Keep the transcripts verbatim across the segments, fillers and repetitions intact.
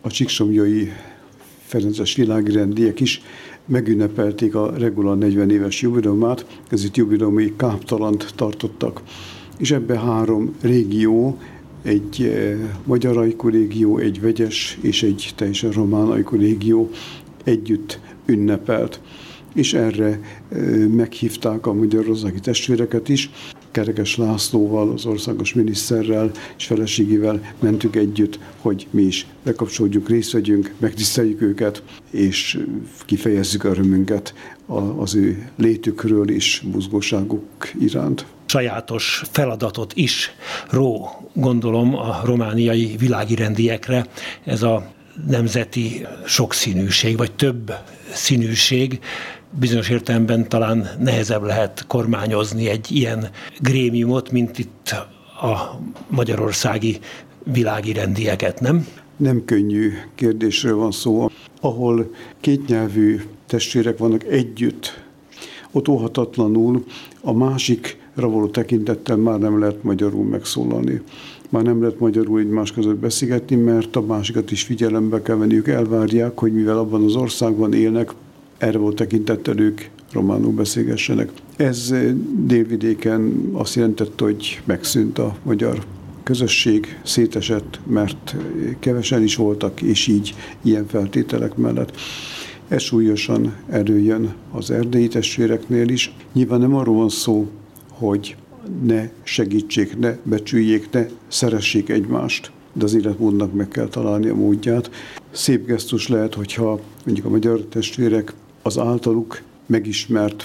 a csíksomlyai ferences világrendiek is megünnepelték a Regula negyven éves jubileumát, ez itt jubileumi káptalant tartottak. És ebbe három régió, egy magyar ajkú régió, egy vegyes és egy teljesen román ajkú régió együtt ünnepelt. És erre meghívták a magyarországi testvéreket is. Kerekes Lászlóval, az országos miniszterrel és feleségével mentünk együtt, hogy mi is bekapcsolódjunk, részt vegyünk, megtiszteljük őket, és kifejezzük örömünket az ő létükről és buzgóságuk iránt. Sajátos feladatot is ró, gondolom, a romániai világirendiekre ez a nemzeti sokszínűség, vagy több színűség. Bizonyos értelemben talán nehezebb lehet kormányozni egy ilyen grémiumot, mint itt a magyarországi világirendieket, nem? Nem könnyű kérdésről van szó. Ahol kétnyelvű testvérek vannak együtt, ott óhatatlanul a másikra való tekintettel már nem lehet magyarul megszólalni. Már nem lehet magyarul egymás között beszélgetni, mert a másikat is figyelembe kell venniük, elvárják, hogy mivel abban az országban élnek, erre volt tekintettel ők románul beszélgessenek. Ez Délvidéken azt jelentette, hogy megszűnt a magyar közösség, szétesett, mert kevesen is voltak, és így ilyen feltételek mellett. Ez súlyosan előjön az erdélyi testvéreknél is. Nyilván nem arról van szó, hogy ne segítsék, ne becsüljék, ne szeressék egymást, de az életmódnak meg kell találni a módját. Szép gesztus lehet, hogyha mondjuk a magyar testvérek az általuk megismert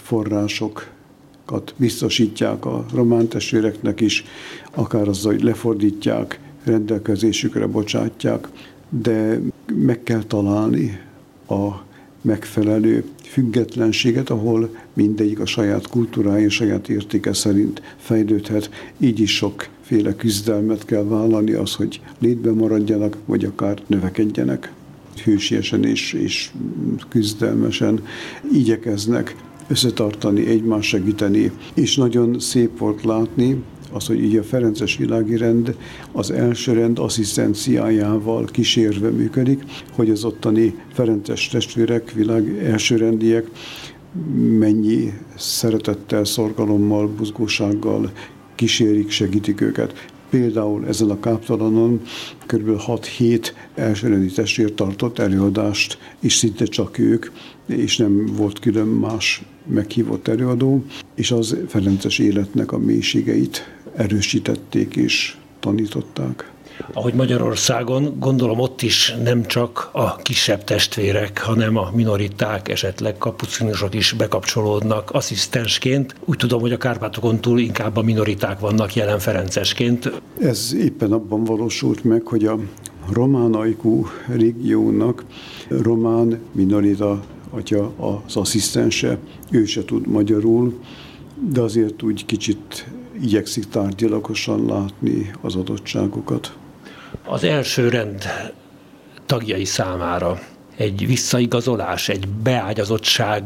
forrásokat biztosítják a román testvéreknek is, akár azzal, hogy lefordítják, rendelkezésükre bocsátják, de meg kell találni a megfelelő függetlenséget, ahol mindegyik a saját kultúrája és saját értéke szerint fejlődhet. Így is sokféle küzdelmet kell vállalni az, hogy létben maradjanak, vagy akár növekedjenek. Hősiesen és, és küzdelmesen igyekeznek összetartani, egymást segíteni. És nagyon szép volt látni az, hogy így a ferences világi rend az első rend asszisztenciájával kísérve működik, hogy az ottani ferences testvérek, világ elsőrendiek mennyi szeretettel, szorgalommal, buzgósággal kísérik, segítik őket. Például ezen a káptalanon kb. hat-hét elsőrendi testvér tartott előadást, és szinte csak ők, és nem volt külön más meghívott előadó, és az ferences életnek a mélységeit erősítették és tanították. Ahogy Magyarországon, gondolom ott is nem csak a kisebb testvérek, hanem a minoriták, esetleg kapucinusok is bekapcsolódnak asszisztensként. Úgy tudom, hogy a Kárpátokon túl inkább a minoriták vannak jelen ferencesként. Ez éppen abban valósult meg, hogy a román ajkú régiónak román minorita atya az asszisztense, ő se tud magyarul, de azért úgy kicsit igyekszik tárgyilagosan látni az adottságokat. Az első rend tagjai számára egy visszaigazolás, egy beágyazottság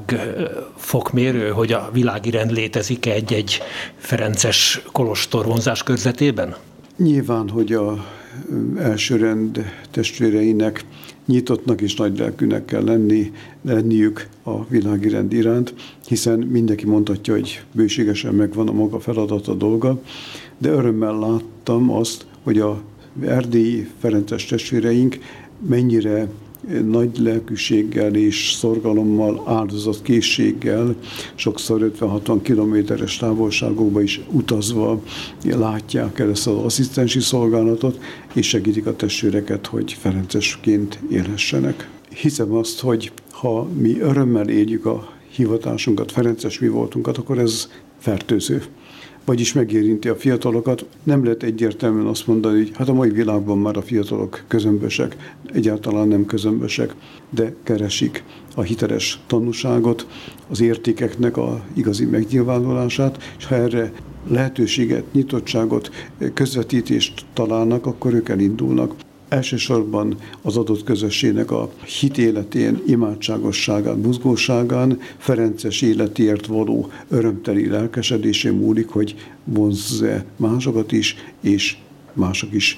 fokmérő, hogy a világi rend létezik egy-egy ferences kolostor vonzás körzetében? Nyilván, hogy a első rend testvéreinek nyitottnak és nagylelkűnek kell lenni, lenniük a világi rend iránt, hiszen mindenki mondhatja, hogy bőségesen megvan a maga feladata, dolga, de örömmel láttam azt, hogy a erdélyi ferences testvéreink mennyire nagy lelkűséggel és szorgalommal, áldozatkészséggel, sokszor ötven-hatvan kilométeres távolságokba is utazva látják el ezt az asszisztensi szolgálatot, és segítik a testvéreket, hogy ferencesként élhessenek. Hiszem azt, hogy ha mi örömmel éljük a hivatásunkat, ferences mi voltunkat, akkor ez fertőző. Vagyis megérinti a fiatalokat. Nem lehet egyértelműen azt mondani, hogy hát a mai világban már a fiatalok közömbösek, egyáltalán nem közömbösek, de keresik a hiteles tanúságot, az értékeknek a igazi megnyilvánulását, és ha erre lehetőséget, nyitottságot, közvetítést találnak, akkor ők elindulnak. Elsősorban az adott közösségnek a hitéletén, imádságosságán, buzgóságán, ferences életért való örömteli lelkesedésén múlik, hogy vonzza másokat is, és mások is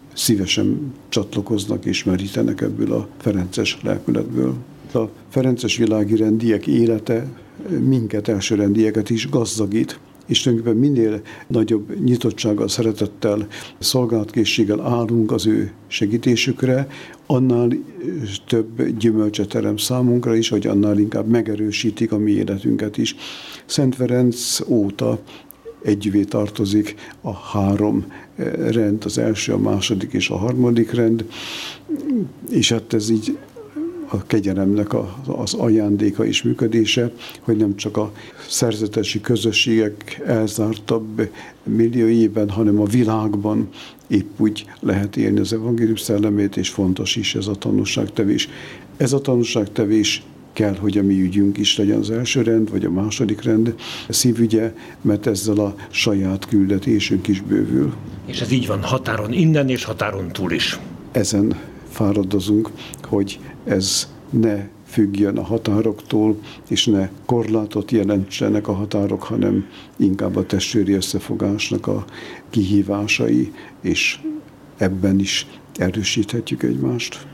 szívesen csatlakoznak és merítenek ebből a ferences lelkületből. A ferences világi rendiek élete minket, elsőrendieket is gazdagít, és tulajdonképpen minél nagyobb nyitottsággal, szeretettel, szolgálatkészséggel állunk az ő segítésükre, annál több gyümölcset terem számunkra is, vagy annál inkább megerősítik a mi életünket is. Szent Ferenc óta együvé tartozik a három rend, az első, a második és a harmadik rend, és hát ez így a kegyelemnek az ajándéka és működése, hogy nem csak a szerzetesi közösségek elzártabb millióiben, hanem a világban épp úgy lehet élni az evangélium szellemét, és fontos is ez a tanúságtevés. Ez a tanúságtevés kell, hogy a mi ügyünk is legyen az első rend, vagy a második rend szívügye, mert ezzel a saját küldetésünk is bővül. És ez így van határon innen és határon túl is. Ezen fáradozunk, hogy ez ne függjön a határoktól, és ne korlátot jelentsenek a határok, hanem inkább a testvéri összefogásnak a kihívásai, és ebben is erősíthetjük egymást.